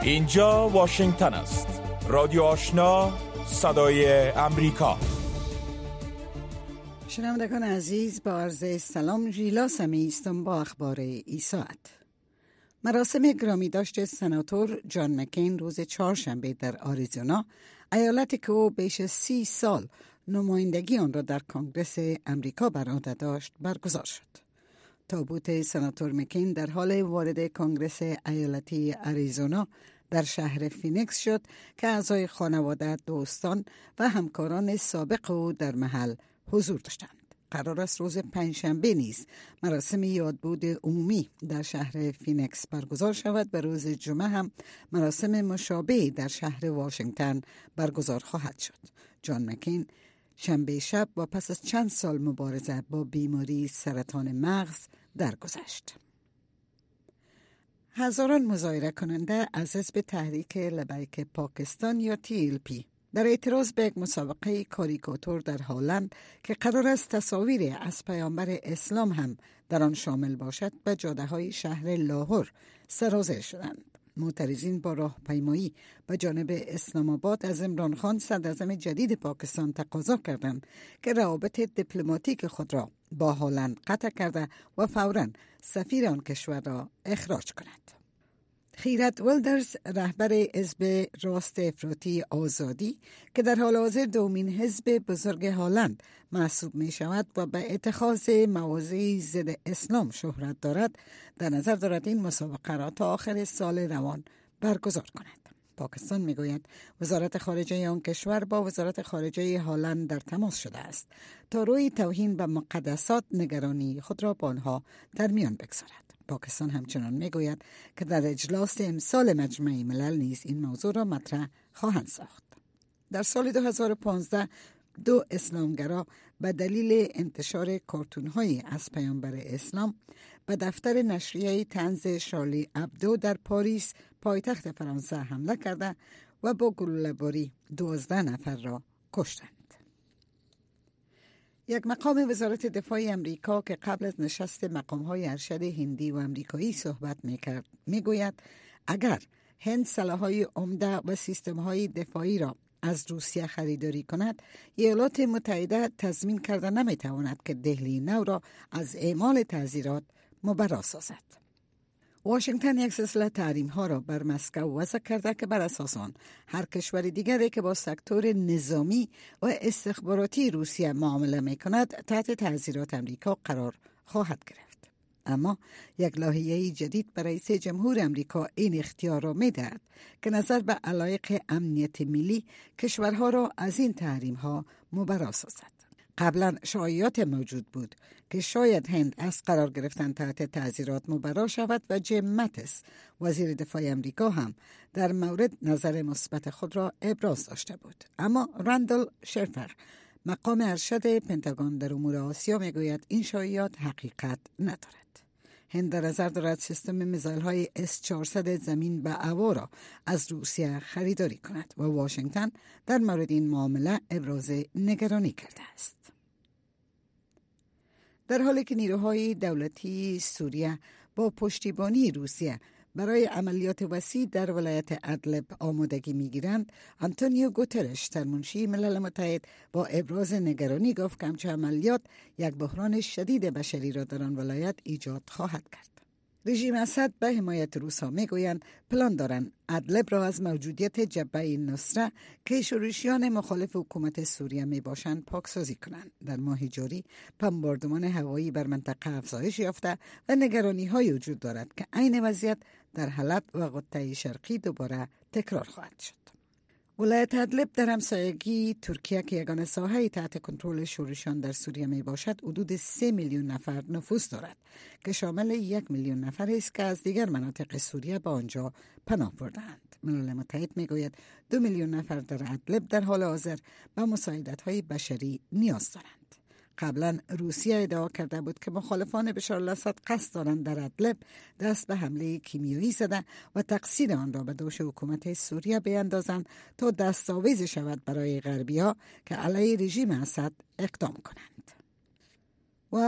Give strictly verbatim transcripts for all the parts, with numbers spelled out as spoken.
اینجا واشنگتن است. رادیو آشنا، صدای امریکا. شنوندگان عزیز، با عرض سلام، ژیلا سمی هستم با اخبار این ساعت. مراسم گرامی داشت سناتور جان مکین روز چهارشنبه در آریزونا، ایالتی که او بیش از سی سال نمایندگی آن را در کنگره امریکا بر عهده داشت برگزار شد. تابوت سناتور مکین در حال وارد کنگره ایالتی آریزونا در شهر فینیکس شد که اعضای خانواده، دوستان و همکاران سابق او در محل حضور داشتند. قرار است روز پنجشنبه نیز مراسم یادبود عمومی در شهر فینیکس برگزار شود و روز جمعه هم مراسم مشابه در شهر واشنگتن برگزار خواهد شد. جان مکین شنبه شب و پس از چند سال مبارزه با بیماری سرطان مغز درگذشت. هزاران مظاهره کننده از حزب تحریک لبیک پاکستان یا تی ال پی در اعتراض به یک مسابقه کاریکاتور در هلند که قرار است تصاویر از پیامبر اسلام هم در آن شامل باشد به جاده‌های شهر لاهور سرازیر شدند. معترضین با راهپیمایی به جانب اسلام آباد از عمران خان صدراعظم جدید پاکستان تقاضا کردند که روابط دیپلماتیک خود را با هلند قطع کرده و فوراً سفیر آن کشور را اخراج کند. خیرت ولدرز، رهبر حزب راست افراطی آزادی که در حال حاضر دومین حزب بزرگ هلند محسوب می شود و به اتخاذ مواضع ضد اسلام شهرت دارد، در نظر دارد این مسابقه را تا آخر سال روان برگزار کند. پاکستان می گوید وزارت خارجه آن کشور با وزارت خارجه هلند در تماس شده است تا روی توهین به مقدسات نگرانی خود را با آنها در میان بگذارد. پاکستان همچنان می گوید که در اجلاس امسال مجمع ملل نیز این موضوع را مطرح خواهند ساخت. در سال دو هزار و پانزده دو اسلامگرا به دلیل انتشار کارتون‌های از پیامبر اسلام به دفتر نشریه طنز شارلی ابدو در پاریس پایتخت فرانسه حمله کرده و با گلوله‌باری دوازده نفر را کشتند. یک مقام وزارت دفاع امریکا که قبل از نشست مقام‌های ارشد هندی و امریکایی صحبت می‌کرد می‌گوید اگر هند سلاح‌های عمده و سیستم‌های دفاعی را از روسیه خریداری کند، ایالات متحده تضمین کرده نمی‌تواند که دهلی نو را از اعمال تعزیرات مبرا سازد. واشنگتن یک سلسله تحریم‌ها را بر مسکو وضع کرده که بر اساس آن هر کشور دیگری که با سکتور نظامی و استخباراتی روسیه معامله می‌کند تحت تعزیرات امریکا قرار خواهد گرفت. اما یک لایحه جدید برای رئیس جمهور امریکا این اختیار را می‌دهد که نظر به علایق امنیت ملی کشورها را از این تحریم‌ها مبرا سازد. قبلا شایعات موجود بود که شاید هند از قرار گرفتن تحت تعزیرات مبرا شود و جیم ماتیس وزیر دفاع امریکا هم در مورد نظر مثبت خود را ابراز داشته بود. اما راندال شرفر، مقام ارشد پنتاگون در امور آسیا، میگوید این شایعات حقیقت ندارد. هند در نظر دارد سیستم میزایل‌های اس چهارصد زمین به هوا را از روسیه خریداری کند و واشنگتن در مورد این معامله ابراز نگرانی کرده است. در حالی که نیروهای دولتی سوریه با پشتیبانی روسیه برای عملیات وسیع در ولایت ادلب آمادگی می‌گیرند، آنتونیو گوترش، سرمنشی ملل متحد، با ابراز نگرانی گفت که همچنین عملیات یک بحران شدید بشری را در آن ولایت ایجاد خواهد کرد. رژیم اسد به حمایت روس‌ها میگویند پلان دارند ادلب را از موجودیت جبهه نصره که شورشیان مخالف حکومت سوریه می باشند پاکسازی کنند. در ماه جاری بمباردمان هوایی بر منطقه افزایش یافته و نگرانی های وجود دارد که عین وضعیت در حلب و قطعه شرقی دوباره تکرار خواهد شد. ولایت ادلب در همسایگی ترکیه که یگانه ساحه تحت کنترل شورشیان در سوریه می باشد حدود سه میلیون نفر نفوذ دارد که شامل یک میلیون نفر است که از دیگر مناطق سوریه به آنجا پناه بردند. ملل متحد می گوید دو میلیون نفر در ادلب در حال حاضر به مساعدت‌های بشری نیاز دارند. قبلا روسیه ادعا کرده بود که مخالفان بشار الاسد قصد دارند در ادلب دست به حمله کیمیایی زده و تقصیر آن را به دوش حکومت سوریه بیندازند تا دستاویز شود برای غربی‌ها که علیه رژیم اسد اقدام کنند. و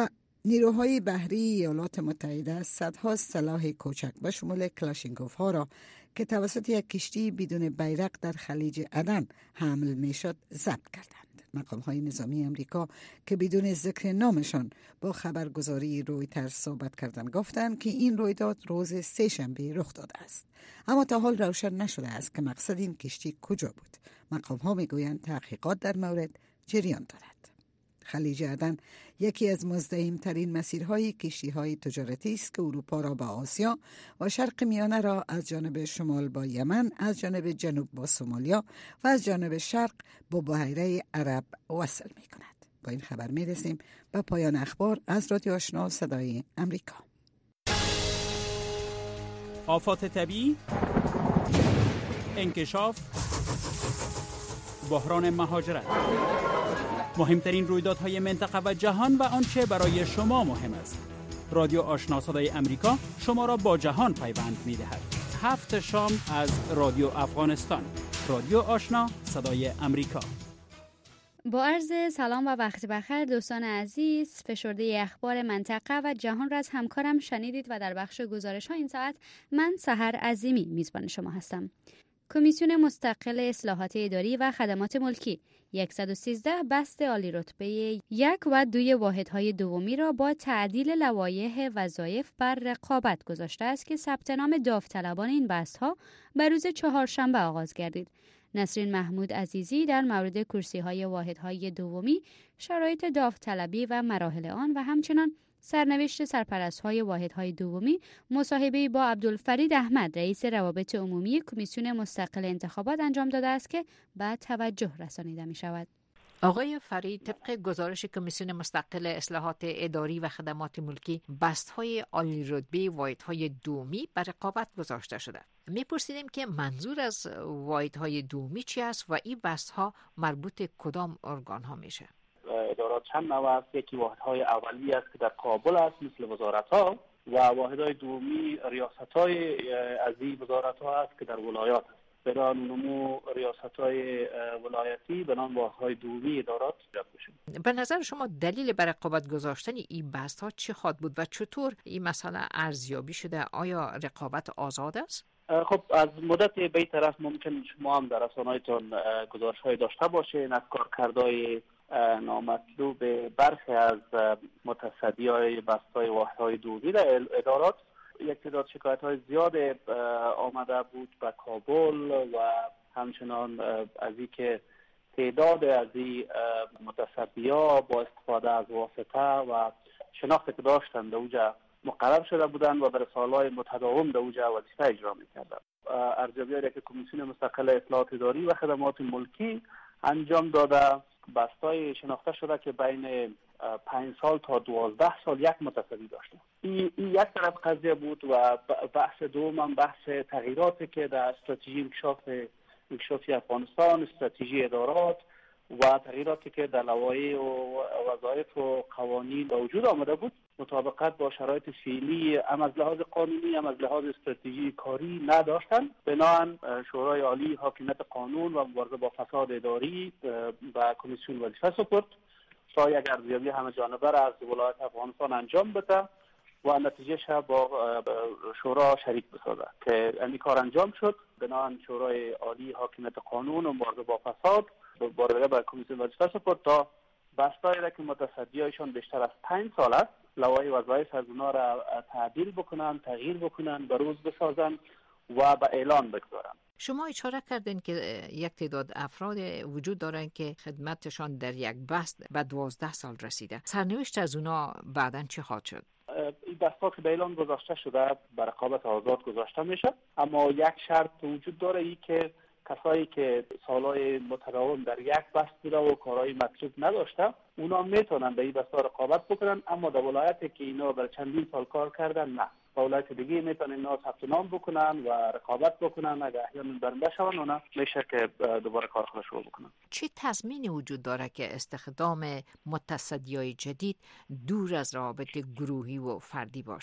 نیروهای بحری ایالات متحده صدها سلاح کوچک به شمول کلاشینکوف ها را که توسط یک کشتی بدون بیرق در خلیج عدن حمل می شد ضبط کردند. مقام های نظامی امریکا که بدون ذکر نامشان با خبرگزاری رویترز صحبت کردند گفتند که این رویداد روز سه شنبه رخ داده است، اما تا حال روشن نشده است که مقصد این کشتی کجا بود. مقام ها می گویند تحقیقات در مورد جریان دارد. خلیج عدن یکی از مزدحم ترین مسیرهای کشتی های تجارتی است که اروپا را به آسیا و شرق میانه را از جانب شمال با یمن، از جانب جنوب با سومالیا و از جانب شرق با بحیره عرب وصل می کند. با این خبر می رسیم به پایان اخبار از رادیو آشنا صدای امریکا. آفات طبیعی، انکشاف، بحران مهاجرت، مهمترین رویدادهای منطقه و جهان و آنچه برای شما مهم است. رادیو آشنا صدای امریکا شما را با جهان پیوند می‌دهد. هفت شام از رادیو افغانستان. رادیو آشنا صدای امریکا. با عرض سلام و وقت بخیر دوستان عزیز، فشرده اخبار منطقه و جهان را از همکارم شنیدید و در بخش گزارش ها این ساعت من سحر عظیمی میزبان شما هستم. کمیسیون مستقل اصلاحات اداری و خدمات ملکی صد و سیزده بست عالی رتبه یک و دوی واحدهای دومی را با تعدیل لوایح وظایف بر رقابت گذاشته است که ثبت نام داوطلبان این بست‌ها بر روز چهارشنبه آغاز گردید. نسرین محمود عزیزی در مورد کرسی‌های واحدهای دومی، شرایط داوطلبی و مراحل آن و همچنین سرنوشت سرپرست‌های واحدهای دومی مصاحبه‌ای با عبدالفرید احمد رئیس روابط عمومی کمیسیون مستقل انتخابات انجام داده است که بعد توجه رسانیده می‌شود. آقای فرید، طبق گزارش کمیسیون مستقل اصلاحات اداری و خدمات ملکی بست‌های عالی رتبه واحدهای دومی بر رقابت گذاشته شده. می‌پرسیدیم که منظور از واحدهای دومی چی است و این بست‌ها مربوط کدام ارگان‌ها میشه؟ ادارات چند نوع است. یکی واحدهای اولیه است که در کابل است مثل وزارت‌ها و واحدهای دومی ریاست‌های از این وزارت‌ها است که در ولایات است. بدان نمو ریاست‌های ولایتی به نام واحدهای دومی ادارات جلب می‌شود. به نظر شما دلیل بر رقابت گذاشتن این بست‌ها چه خواهد بود و چطور این مسئله ارزیابی شده؟ آیا رقابت آزاد است؟ خب از مدت به طرف ممکن شما هم در رسانه‌هایتان گزارش‌های داشته باشین از کارکردهای نامطلوب برخی از متصدیای بست‌های واحدهای دومی در ادارات. یک تعداد شکایت‌های زیاد آمده بود به کابل و همچنان از این که تعداد از این متصدی‌ها با استفاده از واسطه و شناخت که داشتند در اوجا مقرر شده بودند و در سالهای متداوم در اوجا وظیفه اجرا می‌کردند. ارزیابی‌هایی که کمیسیون مستقل اصلاحات اداری و خدمات ملکی انجام داده بستای شناخته شده که بین پنج سال تا دوازده سال یک متصدی داشته. این یک طرف قضیه بود و بحث دوم هم بحث تغییراتی که در استراتژی انکشاف انکشافی افغانستان، استراتژی ادارات و تغییراتی که در لوایح و وظایف و قوانین به وجود آمده بود مطابقت با شرایط فعلی هم از لحاظ قانونی هم از لحاظ استراتژی کاری نداشتند. بنابراین شورای عالی حاکمیت قانون و مبارزه با فساد اداری و کمیسیون وظیفه سپرد تا یک ارزیابی همه جانبه را از ولایت افغانستان انجام بده و نتیجهش با شورا شریک بسازه که این کار انجام شد. بنابراین شورای عالی حاکمیت قانون و مبارزه با فساد بارده به کمیسیون وظیفه سپرد تا بستایی را که متصدیایشان بیشتر از پنج سال است لوایح وظایف از اونا را تعدیل بکنن، تغییر بکنن، به روز بسازن و به اعلان بگذارن. شما اشاره کردین که یک تعداد افراد وجود دارن که خدمتشان در یک بست به دوازده سال رسیده. سرنوشت از اونا بعداً چه خواهد شد؟ این بست‌ها که به اعلان گذاشته شده به رقابت آزاد گذاشته میشه، اما یک شرط وجود داره، ای که کسایی که سالهای متداوم در یک بست بوده و کارهای مطلوب نداشته اونا میتونن به این بست‌ها رقابت بکنن، اما در ولایتی که اینا بر چندین سال کار کردن نه. ولایت دیگه میتونن اینا ثبت نام بکنن و رقابت بکنن. اگر احیانا برنده شون اونا میشه که دوباره کار خودش رو بکنن. چه تضمینی وجود داره که استخدام متصدیای جدید دور از روابط گروهی و فردی باشن؟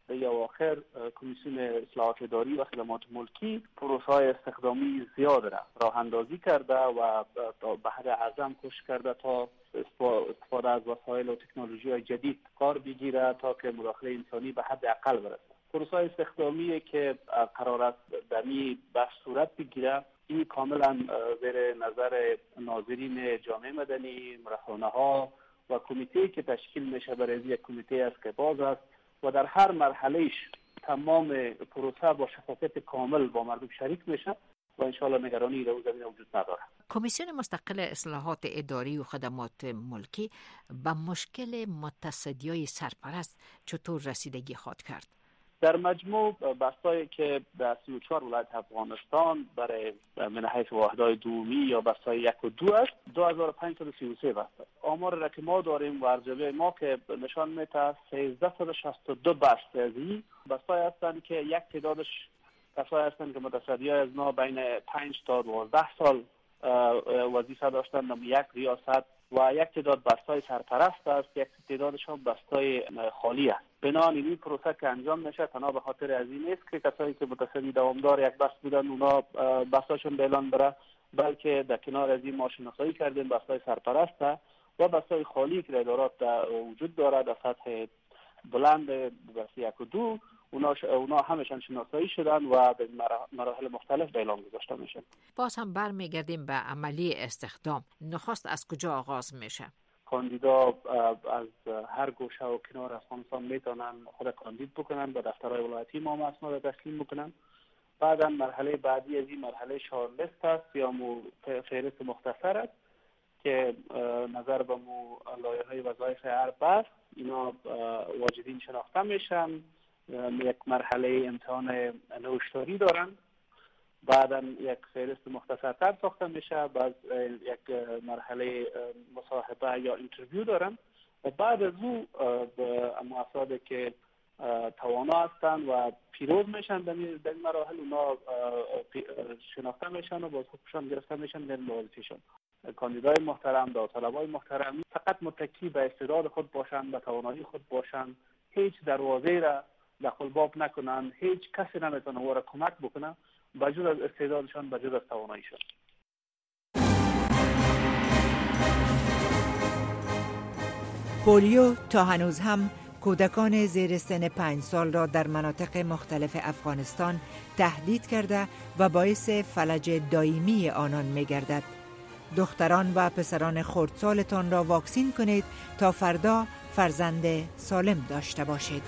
یا آخر کمیسیون اصلاحات اداری و خدمات ملکی پروسه‌های استخدامی زیاد را راه اندازی کرده و بحر اعظم کوشش کرده تا استفاده از وسایل و تکنولوژی جدید کار بگیره تا که مداخله انسانی به حد اقل برسه. پروسه‌های استخدامی که قرار است در این بحث صورت بگیره، این کاملا زیر نظر ناظرین جامعه مدنی، رسانه‌ها و کمیته که تشکیل میشه برای یک کمیته است که باز است و در هر مرحلهش تمام پروسه با شفافیت کامل با مردم شریک میشه و انشاءالله نگرانی در زمین وجود نداره. کمیسیون مستقل اصلاحات اداری و خدمات ملکی به مشکل متصدیای سرپرست چطور رسیدگی خواهد کرد؟ در مجموع بستایی که در سی و چهار ولایت افغانستان برای من حیث واحدهای دومی یا بستای یک و دو است، دو هزار و پانصد و سی و سه بست. آمار را که ما داریم و ارزیابی ما که نشان میده سیزده و شصت و دو بست از این بستای هستند که یک تعدادش کسایی هستند که متصدیای از ما بین پنج تا دوازده سال وظیفه داشتند، یک ریاست و یک تعداد بستای سرپرست است، یک تعدادشان بستای خالی است. بنابراین این پروسه که انجام میشه تنها به خاطر از این نیست که کسایی که متصدی دوامدار یک بست بودن اونا بستاشون به اعلان بره، بلکه در کنار از این ما شناسایی کردیم بستای سرپرست و بستای خالی که در ادارات وجود داره در سطح بلند بست یک و دو، اونا ش... اونا همشان شناسایی شدن و به مراحل مختلف به اعلام گذاشته میشن. باز هم برمیگردیم به عملی استخدام. نخست از کجا آغاز میشه؟ کاندیدا از هر گوشه و کنار افغانستان میتونن خود کاندید بکنن، به دفترهای ولایتی ما اسناد تسلیم بکنن. بعدا مرحله بعدی از این مرحله شارلیست است یا فهرست مختصر است که نظر به مو لایحه‌های وظایف هر بست اینا واجدین شناخته میشن. یک مرحله امتحان نوشتاری دارن، بعدا یک فهرست مختصرتر ساخته میشه، بعد یک مرحله مصاحبه یا اینترویو دارن و بعد از او افرادی که توانا هستن و پیروز میشن در این مراحل اونا شناخته میشن و باز حقوقشان گرفته میشن در وظیفه‌شان. کاندیدای محترم، داوطلبای محترم فقط متکی به استعداد خود باشن، به توانایی خود باشن، هیچ دروازه را دخل باب نکنن، هیچ کسی نمیتونه او را کمک بکنه بجز از استعدادشان، بجز از تواناییشان. پولیو تا هنوز هم کودکان زیر سن پنج سال را در مناطق مختلف افغانستان تهدید کرده و باعث فلج دائمی آنان می گردد. دختران و پسران خردسالتان را واکسین کنید تا فردا فرزند سالم داشته باشید.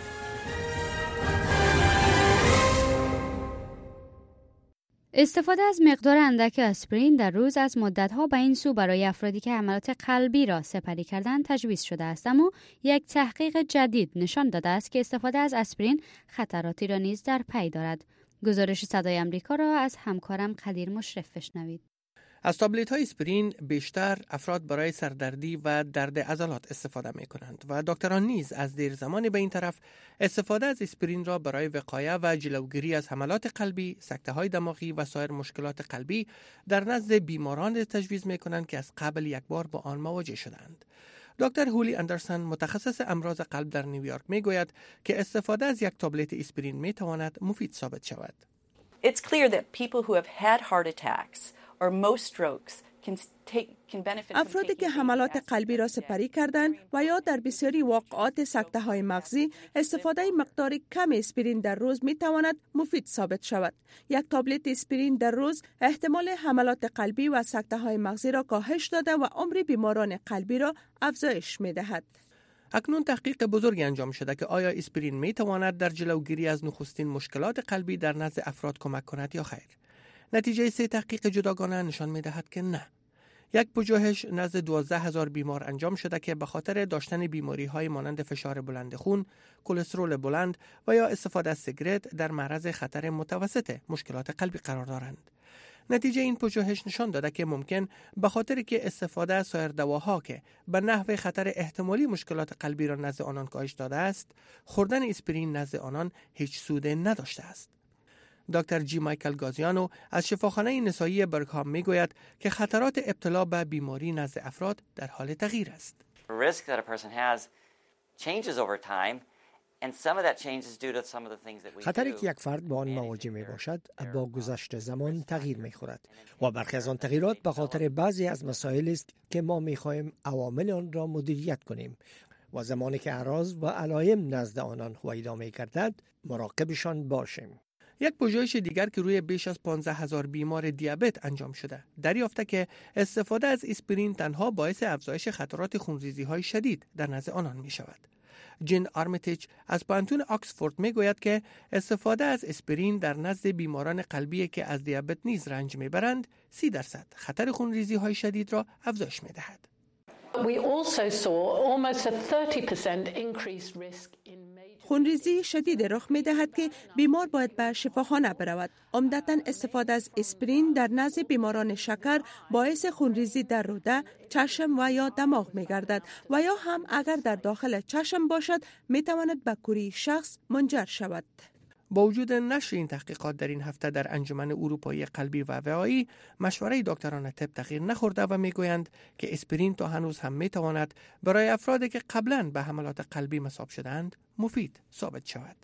استفاده از مقدار اندک آسپرین در روز از مدت‌ها به این سو برای افرادی که حملات قلبی را سپری کردند تجویز شده است، اما یک تحقیق جدید نشان داده است که استفاده از آسپرین خطراتی را نیز در پی دارد. گزارش صدای آمریکا را از همکارم قدیر مشرف بشنوید. از تابلت های اسپرین بیشتر افراد برای سردردی و درد عضلات استفاده می کنند و دکتران نیز از دیر زمانی به این طرف استفاده از اسپرین را برای وقایه و جلوگیری از حملات قلبی، سکته های دماغی و سایر مشکلات قلبی در نزد بیماران تجویز می کنند که از قبل یک بار با آن مواجه شدند. دکتر هولی اندرسون متخصص امراض قلب در نیویورک می گوید که استفاده از یک تابلت اسپرین می تواند مفید ثابت شود. It's clear that people who have had heart attacks or most strokes can take can benefit. افرادی که حملات قلبی را سپری کردند و یا در بسیاری واقعات سکته های مغزی استفاده مقدار کم اسپرین در روز می تواند مفید ثابت شود. یک تابلت اسپرین در روز احتمال حملات قلبی و سکته های مغزی را کاهش داده و عمر بیماران قلبی را افزایش می دهد. اکنون تحقیق بزرگی انجام شده که آیا اسپرین می تواند در جلوگیری از نخستین مشکلات قلبی در نزد افراد کمک کند یا خیر. نتیجه سه تحقیق جداگانه نشان می دهد که نه. یک پژوهش نزد دوازده هزار بیمار انجام شده که به خاطر داشتن بیماری های مانند فشار بلند خون، کلسترول بلند و یا استفاده از سیگرت در معرض خطر متوسط مشکلات قلبی قرار دارند. نتیجه این پژوهش نشان داده که ممکن به خاطر که استفاده از سایر دواها که به نحو خطر احتمالی مشکلات قلبی را نزد آنان کاهش داده است، خوردن اسپرین نزد آنان هیچ سود نداشته است. دکتر جی مایکل گازیانو از شفاخانه نسایی برکهام میگوید که خطرات ابتلا به بیماری نزد افراد در حال تغییر است. risk that a person has changes over time خطری که یک فرد با آن مواجه می باشد با گذشت زمان تغییر می خورد و برخی از آن تغییرات به خاطر بعضی از مسائل است که ما می خواهیم عوامل آن را مدیریت کنیم و زمانی که اعراض و علائم نزد آنان هویدا می گردد مراقبشان باشیم. یک پژوهش دیگر که روی بیش از پانزده هزار بیمار دیابت انجام شده دریافته که استفاده از اسپرین تنها باعث افزایش خطرات خونریزی های شدید در نزد آنان می شود. جین آرمیتیج از پانتون آکسفورد می گوید که استفاده از اسپرین در نزد بیماران قلبی که از دیابت نیز رنج می برند سی درصد خطر خونریزی های شدید را افزایش می دهد. خونریزی شدید رخ می دهد که بیمار باید به شفاخانه برود. عمدتاً استفاده از اسپرین در نزد بیماران شکر باعث خونریزی در روده، چشم و یا دماغ می گردد و یا هم اگر در داخل چشم باشد می تواند به کوری شخص منجر شود. با وجود نشر این تحقیقات در این هفته در انجمن اروپایی قلبی و وعایی، مشوره دکتران طب تغییر نخورده و میگویند که اسپرین تا هنوز هم میتواند برای افرادی که قبلا به حملات قلبی مصاب شدند مفید ثابت شود.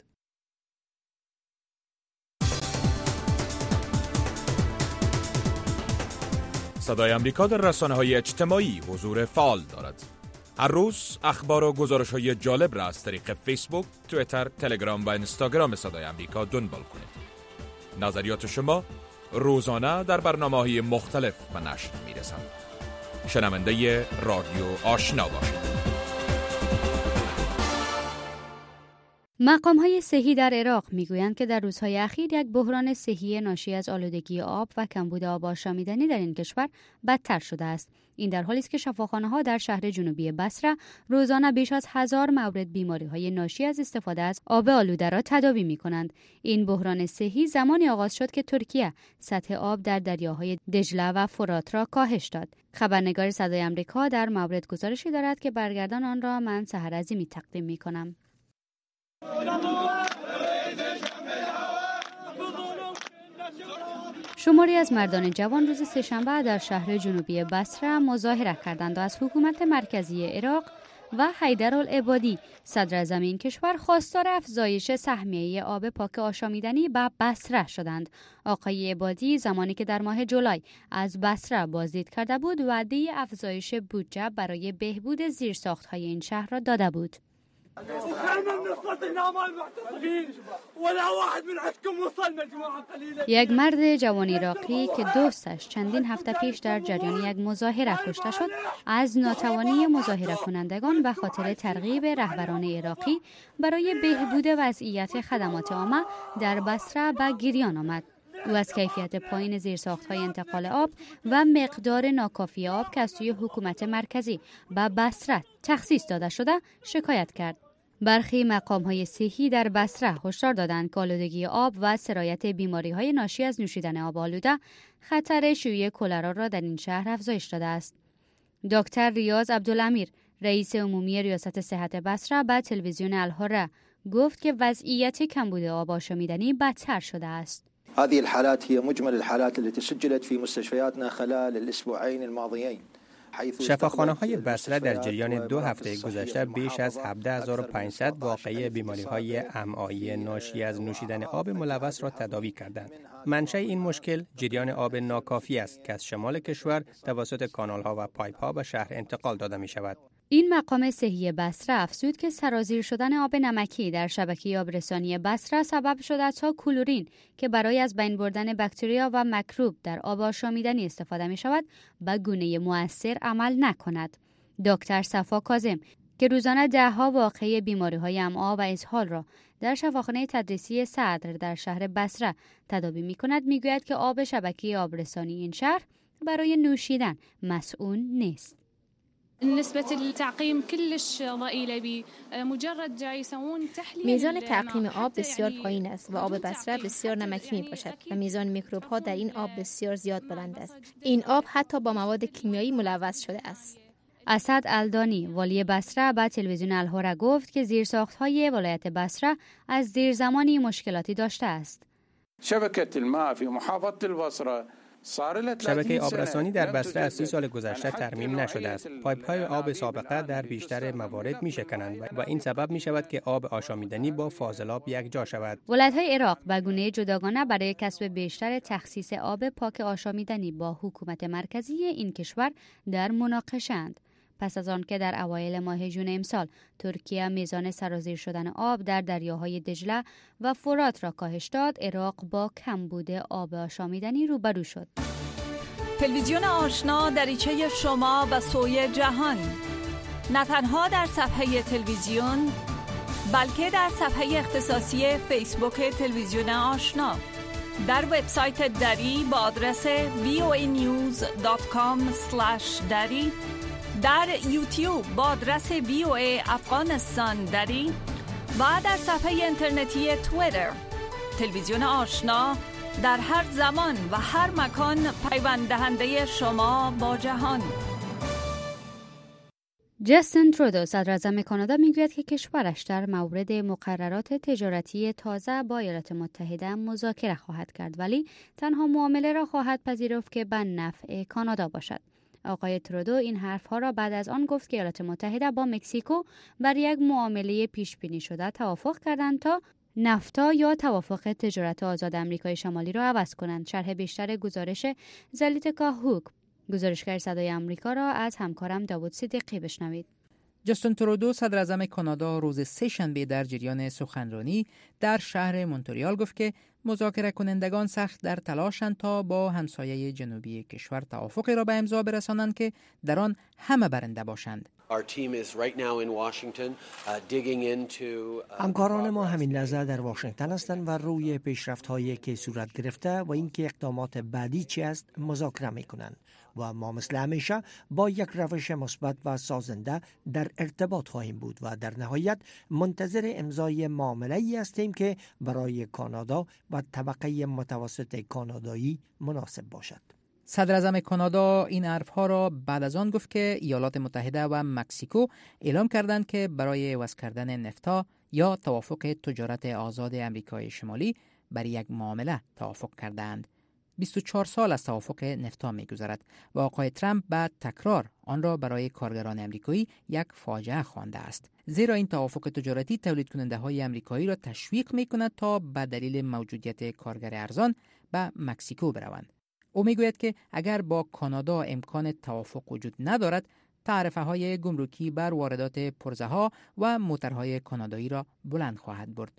صدای امریکا در رسانه‌های اجتماعی حضور فعال دارد. هر روز اخبار و گزارش‌های جالب را از طریق فیسبوک، توییتر، تلگرام و اینستاگرام صدای آمریکا دنبال کنید. نظریات شما روزانه در برنامه‌های مختلف به نشر می‌رسند. شنونده رادیو آشنا باشید. مقام‌های صحی در عراق می‌گویند که در روزهای اخیر یک بحران صحی ناشی از آلودگی آب و کمبود آب آشامیدنی در این کشور بدتر شده است. این در حالی است که شفاخانه‌ها در شهر جنوبی بصره روزانه بیش از هزار مورد بیماری‌های ناشی از استفاده از آب آلوده را تداوی می‌کنند. این بحران صحی زمانی آغاز شد که ترکیه سطح آب در دریاهای دجله و فرات را کاهش داد. خبرنگار صدای آمریکا در مورد گزارشی دارد که برگردان آن را من سحر عظیمی تقدیم می‌کنم. شماری از مردان جوان روز سه‌شنبه در شهر جنوبی بصره مظاهره کردند و از حکومت مرکزی عراق و حیدرالعبادی صدراعظم این کشور خواستار افزایش سهمیه آب پاک آشامیدنی به بصره شدند. آقای عبادی زمانی که در ماه جولای از بصره بازدید کرده بود وعده افزایش بودجه برای بهبود زیرساخت‌های این شهر را داده بود. یک مرد جوان عراقی که دوستش چندین هفته پیش در جریان یک مظاهره کشته شد از ناتوانی مظاهره کنندگان به خاطر ترغیب رهبران عراقی برای بهبود وضعیت خدمات عامه در بصره به گریان آمد. او از کیفیت پایین زیرساخت‌های انتقال آب و مقدار ناکافی آب که از سوی حکومت مرکزی به بصره تخصیص داده شده شکایت کرد. برخی مقام‌های صحی در بصره هشدار دادند که آلودگی آب و سرایت بیماری‌های ناشی از نوشیدن آب آلوده خطر شیوع کلرا را در این شهر افزایش داده است. دکتر ریاض عبدالامیر، رئیس عمومی ریاست صحت بصره به تلویزیون الحره گفت که وضعیت کمبود آب آشامیدنی بدتر شده است. هذه الحالات هي مجمل الحالات التي سجلت في مستشفياتنا خلال الاسبوعين الماضيين. شفاخانه‌های بصره در جریان دو هفته گذشته بیش از هفده هزار و پانصد واقعه بیماری‌های امعایی ناشی از نوشیدن آب ملوث را تداوی کردند. منشأ این مشکل جریان آب ناکافی است که از شمال کشور توسط کانال‌ها و پایپ‌ها به شهر انتقال داده می‌شود. این مقام صحی بصره افزود که سرازیر شدن آب نمکی در شبکه آبرسانی بصره سبب شده تا کلورین که برای از بین بردن باکتریا و میکروب در آب آشامیدنی استفاده می شود به گونه مؤثر عمل نکند. دکتر صفا کاظم که روزانه ده ها واقعه بیماری های امعا و اسهال را در شفاخانه تدریسی صدر در شهر بصره تداوی می کند می گوید که آب شبکه آبرسانی این شهر برای نوشیدن مسئول نیست. میزان تعقیم آب بسیار پایین است و آب بصره بسیار نمکی می باشد و میزان میکروب ها در این آب بسیار زیاد بلند است. این آب حتی با مواد کیمیایی ملوث شده است. اسد الدانی والی بصره به تلویزیون الحره گفت که زیرساخت‌های ولایت بصره از دیر زمانی مشکلاتی داشته است. شبکه الماء في محافظه البصره شبکه آبرسانی در بصره از سی سال گذشته ترمیم نشده است. پایپ‌های آب سابقه در بیشتر موارد می‌شکنند و این سبب می‌شود که آب آشامیدنی با فاضلاب یکجا شود. ولایت‌های عراق به گونه جداگانه برای کسب بیشتر تخصیص آب پاک آشامیدنی با حکومت مرکزی این کشور در مناقشه‌اند. پس از آن که در اوایل ماه ژوئن امسال ترکیه میزان سرازیر شدن آب در دریاهای دجله و فرات را کاهش داد، عراق با کمبود آب آشامیدنی روبرو شد. تلویزیون آشنا دریچه شما به سوی جهان، نه تنها در صفحه تلویزیون بلکه در صفحه اختصاصی فیسبوک تلویزیون آشنا، در وبسایت دری با آدرس وی او ای نیوز دات کام اسلش دری، در یوتیوب با آدرس وی او ای افغانستان دری و در صفحه اینترنتی توییتر. تلویزیون آشنا در هر زمان و هر مکان پیوند دهنده شما با جهان. جاستین ترودو صدر اعظم کانادا میگوید که کشورش در مورد مقررات تجارتی تازه با ایالات متحده مذاکره خواهد کرد، ولی تنها معامله را خواهد پذیرفت که به نفع کانادا باشد. آقای ترودو این حرفها را بعد از آن گفت که ایالات متحده با مکزیکو بر یک معامله پیش بینی شده توافق کردند تا نفتا یا توافق تجارت آزاد آمریکای شمالی را عوض کنند. شرح بیشتر گزارش زلیتکا هوک، گزارشگر صدای آمریکا، را از همکارم داوود صدیقی بشنوید. جاستین ترودو صدر اعظم کانادا روز سه شنبه در جریان سخنرانی در شهر مونتریال گفت که مذاکره کنندگان سخت در تلاشند تا با همسایه جنوبی کشور توافقی را به امضا برسانند که در آن همه برنده باشند. همکاران ما همین لحظه در واشنگتن هستند و روی پیشرفت‌هایی که صورت گرفته و اینکه اقدامات بعدی چی است مذاکره می‌کنند و ما مثل همیشه با یک روش مثبت و سازنده در ارتباط خواهیم بود و در نهایت منتظر امضای معامله‌ای هستیم که برای کانادا و طبقه متوسط کانادایی مناسب باشد. صدر اعظم کانادا این حرفها را بعد از آن گفت که ایالات متحده و مکزیکو اعلام کردند که برای عوض کردن نفتا یا توافق تجارت آزاد آمریکای شمالی بر یک معامله توافق کردند. بیست و چهار سال از توافق نفتا می‌گذرد و آقای ترامپ بعد تکرار آن را برای کارگران آمریکایی یک فاجعه خوانده است، زیرا این توافق تجارتی تولید کننده های آمریکایی را تشویق می‌کند تا به دلیل موجودیت کارگر ارزان به مکزیکو بروند. او میگوید که اگر با کانادا امکان توافق وجود ندارد، تعرفه های گمرکی بر واردات پرزه‌ها و موترهای کانادایی را بلند خواهد برد.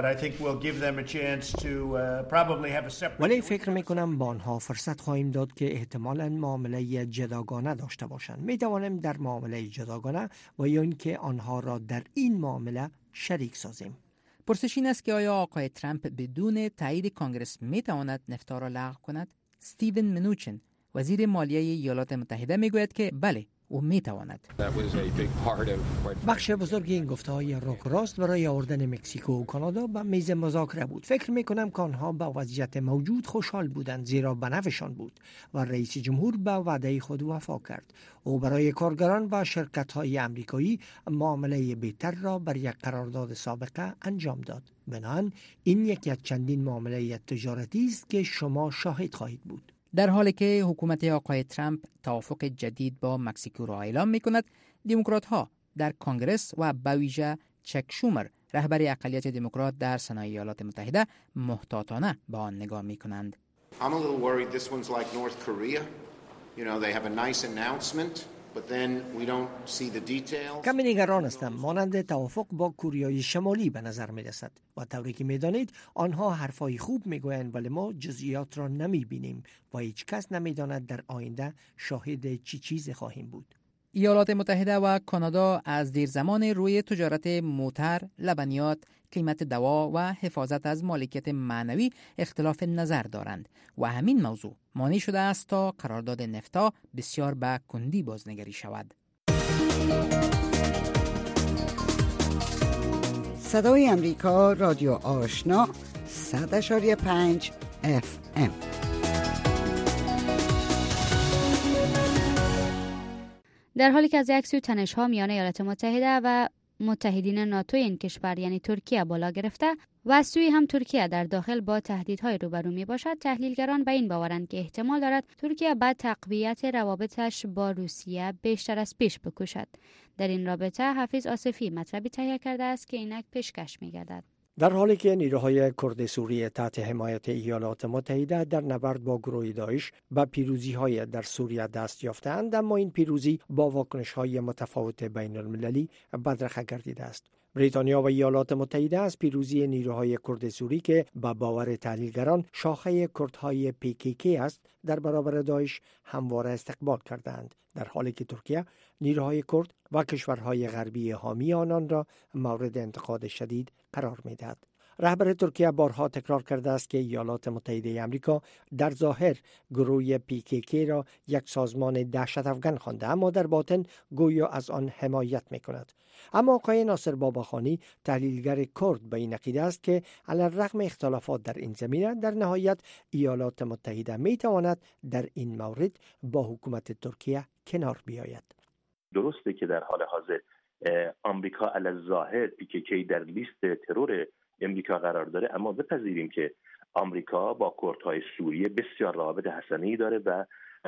ولی فکر میکنم با آنها فرصت خواهیم داد که احتمالاً معامله جداگانه داشته باشند. میتوانیم در معامله جداگانه و یا اینکه آنها را در این معامله شریک سازیم. پرسش این است که آیا آقای ترامپ بدون تایید کانگرس میتواند نفتا را لغو کند؟ استیون منوچن وزیر مالیه ایالات متحده میگوید که بله، او میتواند. بخش بزرگی این گفته‌های راک راست برای آوردن مکزیکو و کانادا به میز مذاکره بود. فکر میکنم که آنها با وضعیت موجود خوشحال بودند، زیرا به نفعشان بود و رئیس جمهور به وعده خود وفا کرد. او برای کارگران و شرکت‌های آمریکایی معامله بهتر را بر یک قرارداد سابقه انجام داد. بنابراین این یکی از چندین معامله تجارتی است که شما شاهد خواهید بود. در حالی که حکومت آقای ترامپ توافق جدید با مکزیکو را اعلام می‌کند، دموکرات‌ها در کنگرس و به ویژه چک شومر، رهبر اقلیت دموکرات در سنای ایالات متحده، محتاطانه به آن نگاه می‌کنند. I'm a little worried this one's like North Korea. You know, they have a nice announcement, but then we don't see the details. کمی نگران هستم. مانند توافق با کوریای شمالی به نظر می رسد و طوری که می دانید آنها حرفای خوب می گویند ولی ما جزئیات را نمی بینیم و هیچ کس نمی داند در آینده شاهد چی چیز خواهیم بود. ایالات متحده و کانادا از دیر زمان روی تجارت موتر، لبنیات، قیمت دوا و حفاظت از مالکیت معنوی اختلاف نظر دارند و همین موضوع مانع شده است تا قرارداد نفتا بسیار به کندی بازنگری شود. صدای امریکا، رادیو آشنا، صد اشاری پنج اف ام. در حالی که از یک سو تنش‌ها میان ایالات متحده و متحدین ناتو این کشور یعنی ترکیه بالا گرفته و از سوی هم ترکیه در داخل با تهدیدهای روبرو می باشد، تحلیلگران به این باورند که احتمال دارد ترکیه بعد تقویت روابطش با روسیه بیشتر از پیش بکوشد. در این رابطه حفیظ آصفی مطلبی تهیه کرده است که اینک پیشکش می گردد. در حالی که نیروهای کرد سوریه تحت حمایت ایالات متحده در نبرد با گروه داعش به پیروزی‌های در سوریه دست یافتند، اما این پیروزی با واکنش‌های متفاوت بین المللی بدرقه گردیده است. بریتانیا و ایالات متحده از پیروزی نیروهای کرد سوری که به باور تحلیلگران شاخه کردهای پی کی کی است در برابر داعش همواره استقبال کردند، در حالی که ترکیه نیروهای کرد و کشورهای غربی حامی آنان را مورد انتقاد شدید قرار می‌دهد. رهبر ترکیه بارها تکرار کرده است که ایالات متحده آمریکا در ظاهر گروه پی کی کی را یک سازمان دهشت افکن خوانده، اما در باطن گویا از آن حمایت می‌کند. اما آقای ناصر باباخانی تحلیلگر کرد به این عقیده است که علی الرغم اختلافات در این زمینه در نهایت ایالات متحده می‌تواند در این مورد با حکومت ترکیه کنار بیاید. درسته که در حال حاضر آمریکا علی الظاهر پی کی کی در لیست ترور امریکا قرار داره، اما بپذیریم که آمریکا با کردهای سوریه بسیار روابط حسنه‌ای داره و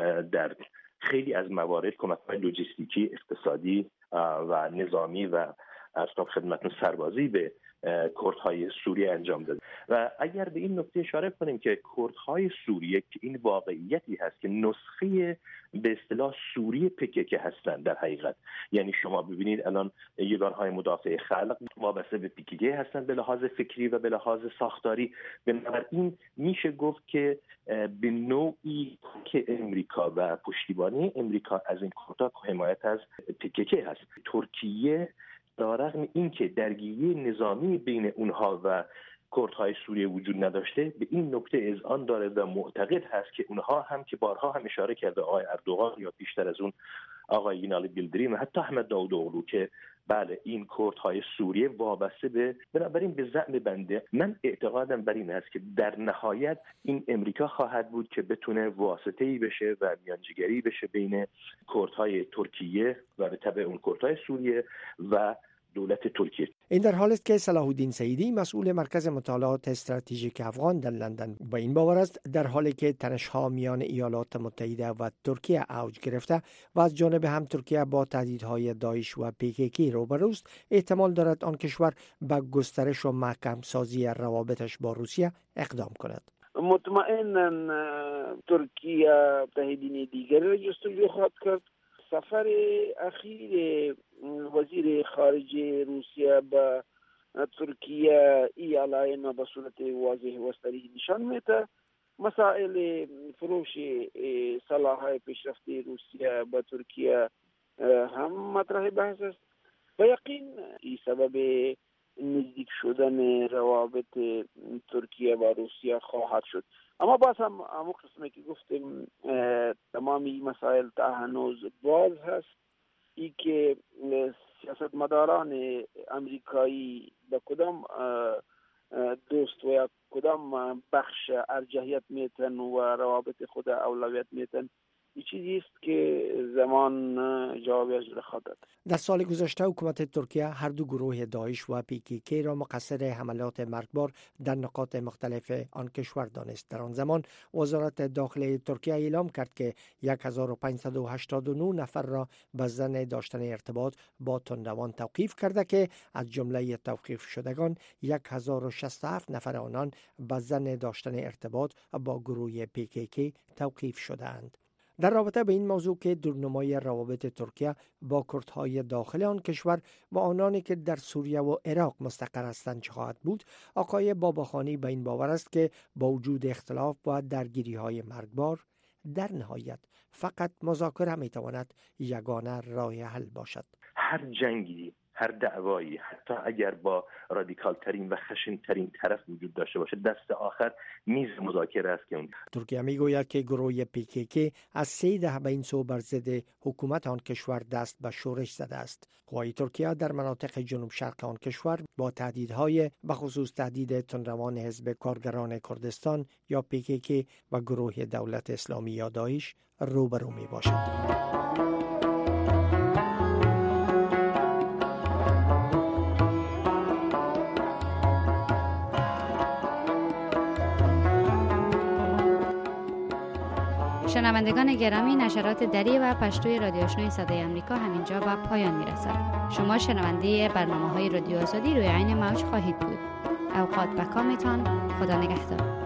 در خیلی از موارد کمک‌های لوجستیکی، اقتصادی و نظامی و اصلا خدمتتون سربازی به کردهای سوریه انجام داده. و اگر به این نکته اشاره کنیم که کردهای سوریه که این واقعیتی هست که نسخه به اصطلاح سوریه پکک هستند در حقیقت، یعنی شما ببینید الان یگانهای مدافع خلق وابسته به پی کی کی هستند به لحاظ فکری و به لحاظ ساختاری. بنابراین میشه گفت که به نوعی که امریکا و پشتیبانی امریکا از این کردها حمایت از پی کی کی هست. ترکیه در رغم اینکه درگیری نظامی بین اونها و کردهای سوریه وجود نداشته، به این نکته اذعان داره و معتقد هست که اونها هم که بارها هم اشاره کرده آقای اردوغان یا بیشتر از اون آقای بینالی بیلدریم و حتی احمد داوودوغلو که بله این کردهای سوریه وابسته به، بنابراین به زعم بنده من اعتقادم بر این است که در نهایت این امریکا خواهد بود که بتونه واسطه‌ای بشه و میانجیگری بشه بین کردهای ترکیه و به تبع اون کردهای سوریه و دولت ترکیه. این در حالی است که صلاح الدین سعیدی مسئول مرکز مطالعات استراتژیک افغان در لندن با این باور است در حالی که تنش‌ها میان ایالات متحده و ترکیه اوج گرفته و از جانب هم ترکیه با تهدیدهای داعش و پی کی کی روبروست، احتمال دارد آن کشور به گسترش و محکم سازی روابطش با روسیه اقدام کند. مطمئناً ترکیه تهدید دیگر را جستجو خواهد کرد. سفر اخیر وزیر خارجه روسیه به ترکیه ای علائم به صورت واضح و صریح نشان میده. مسائل فروش سلاح‌های پیشرفته روسیه به ترکیه هم مطرح بحث است و یقین این سبب نزدیک شدن روابط ترکیه و روسیه خواهد شد. اما باز هم همون قسمی که گفتیم تمامی مسائل تا هنوز باز هست. ای که سیاستمداران امریکایی به کدام دوست و یا کدام بخش ارجحیت میتن و روابط خود اولویت میتن، این چیزی است که زمان جوابش را خواهد داد. در سال گذشته حکومت ترکیه هر دو گروه داعش و پی کی کی را مقصر حملات مرگبار در نقاط مختلف آن کشور دانست. در آن زمان وزارت داخلی ترکیه اعلام کرد که هزار و پانصد و هشتاد و نه نفر را به ظن داشتن ارتباط با تندروان توقیف کرده که از جمله توقیف شدگان هزار و شصت و هفت نفر آنان به ظن داشتن ارتباط با گروه پی کی کی توقیف شدند. در رابطه به این موضوع که دورنمای روابط ترکیه با کردهای داخل آن کشور و آنانی که در سوریه و عراق مستقر هستند چه خواهد بود، آقای باباخانی به این باور است که با وجود اختلاف و درگیری‌های مرگبار در نهایت فقط مذاکره میتواند یگانه راه حل باشد. هر جنگی، هر دعوایی، حتی اگر با رادیکال ترین و خشن ترین طرف وجود داشته باشه، دست آخر میز مذاکره است که اون ترکیه میگوید که گروه پی کی کی از سه دهه به این سو بر ضد حکومت آن کشور دست به شورش زده است. قوای ترکیه در مناطق جنوب شرق آن کشور با تهدیدهای به خصوص تهدید تندروان حزب کارگران کردستان یا پی کی کی و گروه دولت اسلامی یا داعش روبرو می باشد. شنوندگان گرامی، نشرات دری و پشتوی رادیو آشنای صدای آمریکا همینجا به پایان میرسد. شما شنونده برنامه‌های رادیو آزادی روی عین موج خواهید بود. اوقات بکامتان. خدا نگهدار.